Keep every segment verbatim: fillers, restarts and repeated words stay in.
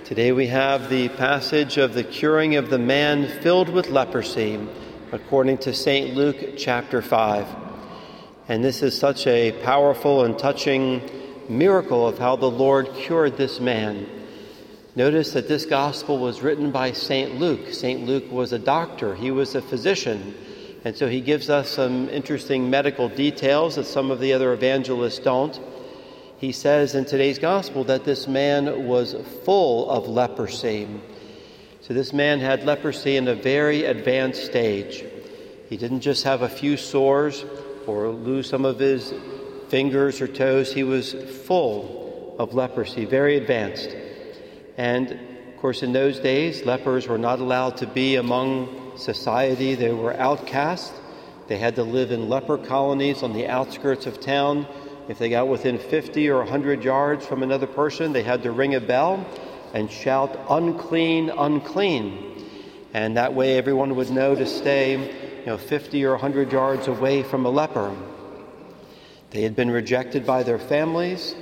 Today we have the passage of the curing of the man filled with leprosy, according to Saint Luke chapter five. And this is such a powerful and touching miracle of how the Lord cured this man. Notice that this gospel was written by Saint Luke. Saint Luke was a doctor. He was a physician. And so he gives us some interesting medical details that some of the other evangelists don't. He says in today's gospel that this man was full of leprosy. So this man had leprosy in a very advanced stage. He didn't just have a few sores or lose some of his fingers or toes. He was full of leprosy, very advanced. And, of course, in those days, lepers were not allowed to be among society. They were outcast. They had to live in leper colonies on the outskirts of town. If they got within fifty or one hundred yards from another person, they had to ring a bell and shout, "Unclean, unclean." And that way everyone would know to stay, you know, fifty or one hundred yards away from a leper. They had been rejected by their families.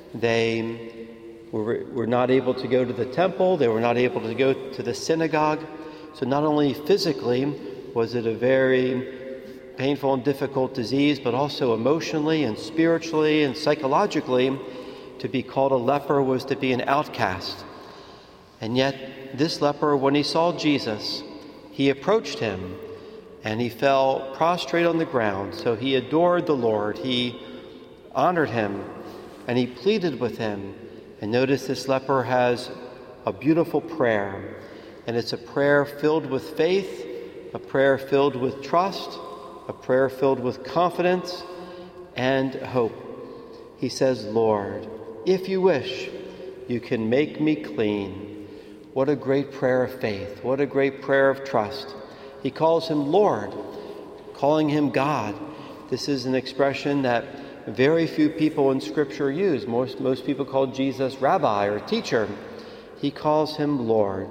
They were, were not able to go to the temple. They were not able to go to the synagogue. So not only physically was it a very painful and difficult disease, but also emotionally and spiritually and psychologically, to be called a leper was to be an outcast. And yet this leper, when he saw Jesus, he approached him and he fell prostrate on the ground. So he adored the Lord, he honored him, and he pleaded with him. And notice this leper has a beautiful prayer, and it's a prayer filled with faith, a prayer filled with trust, a prayer filled with confidence and hope. He says, "Lord, if you wish, you can make me clean." What a great prayer of faith. What a great prayer of trust. He calls him Lord, calling him God. This is an expression that very few people in Scripture use. Most, most people call Jesus Rabbi or teacher. He calls him Lord.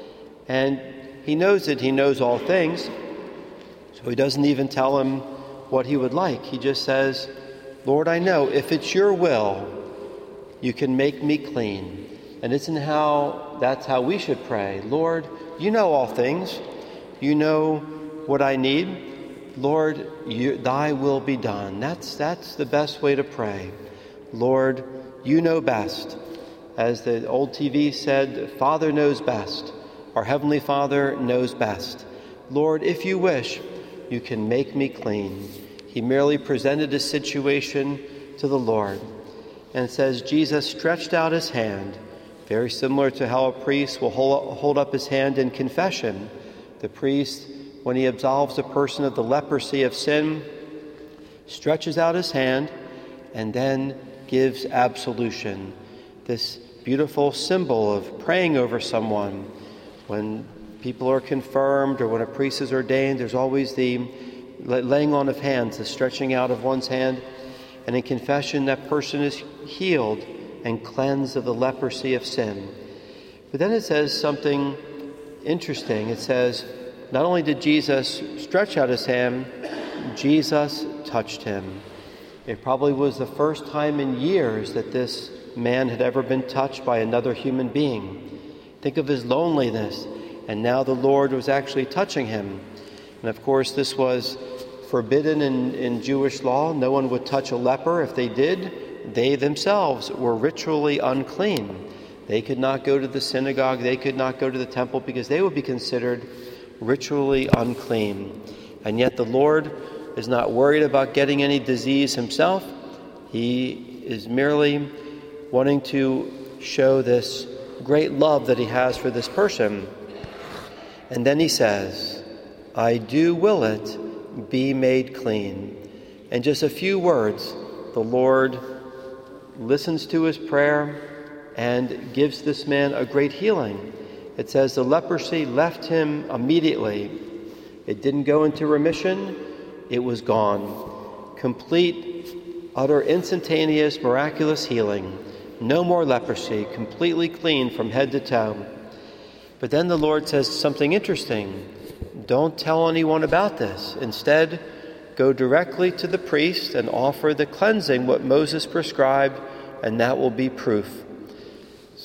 And he knows that he knows all things. So he doesn't even tell him what he would like. He just says, "Lord, I know if it's your will, you can make me clean." And isn't how that's how we should pray? "Lord, you know all things. You know what I need. Lord, you, thy will be done." That's that's the best way to pray. "Lord, you know best." As the old T V said, "Father knows best. Our Heavenly Father knows best. Lord, if you wish, you can make me clean." He merely presented his situation to the Lord. And it says Jesus stretched out his hand, very similar to how a priest will hold up his hand in confession. The priest, when he absolves a person of the leprosy of sin, stretches out his hand and then gives absolution. This beautiful symbol of praying over someone. When people are confirmed or when a priest is ordained, there's always the laying on of hands, the stretching out of one's hand. And in confession, that person is healed and cleansed of the leprosy of sin. But then it says something interesting. It says, not only did Jesus stretch out his hand, Jesus touched him. It probably was the first time in years that this man had ever been touched by another human being. Think of his loneliness. And now the Lord was actually touching him. And of course, this was forbidden in, in Jewish law. No one would touch a leper. If they did, they themselves were ritually unclean. They could not go to the synagogue. They could not go to the temple because they would be considered ritually unclean. And yet the Lord is not worried about getting any disease himself. He is merely wanting to show this great love that he has for this person. And then he says, "I do will it, be made clean." In just a few words, the Lord listens to his prayer and gives this man a great healing. It says the leprosy left him immediately. It didn't go into remission. It was gone. Complete, utter, instantaneous, miraculous healing. No more leprosy, completely clean from head to toe. But then the Lord says something interesting. Don't tell anyone about this. Instead, go directly to the priest and offer the cleansing, what Moses prescribed, and that will be proof.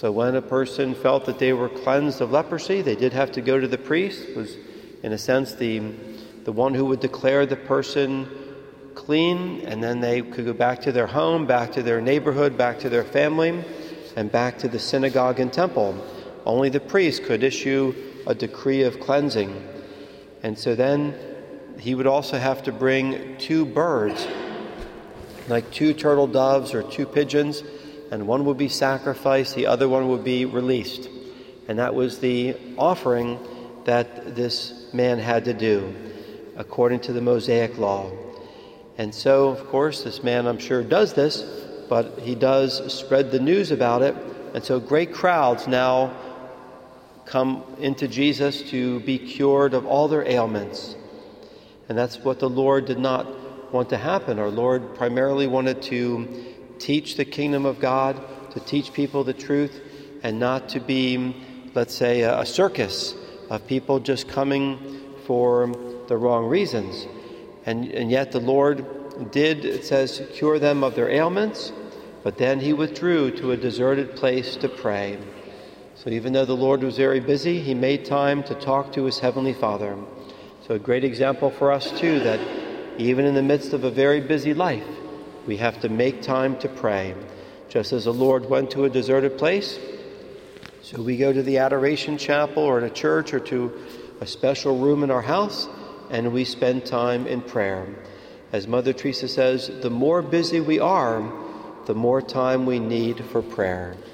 So when a person felt that they were cleansed of leprosy, they did have to go to the priest, who was in a sense the, the one who would declare the person clean, and then they could go back to their home, back to their neighborhood, back to their family, and back to the synagogue and temple. Only the priest could issue a decree of cleansing. And so then he would also have to bring two birds, like two turtle doves or two pigeons, and one would be sacrificed, the other one would be released. And that was the offering that this man had to do, according to the Mosaic law. And so, of course, this man, I'm sure, does this, but he does spread the news about it. And so great crowds now come into Jesus to be cured of all their ailments. And that's what the Lord did not want to happen. Our Lord primarily wanted to teach the kingdom of God, to teach people the truth, and not to be, let's say, a, a circus of people just coming for the wrong reasons. And, and yet the Lord did, it says, cure them of their ailments, but then he withdrew to a deserted place to pray. So even though the Lord was very busy, he made time to talk to his heavenly Father. So a great example for us, too, that even in the midst of a very busy life, we have to make time to pray. Just as the Lord went to a deserted place, so we go to the adoration chapel or in a church or to a special room in our house, and we spend time in prayer. As Mother Teresa says, the more busy we are, the more time we need for prayer.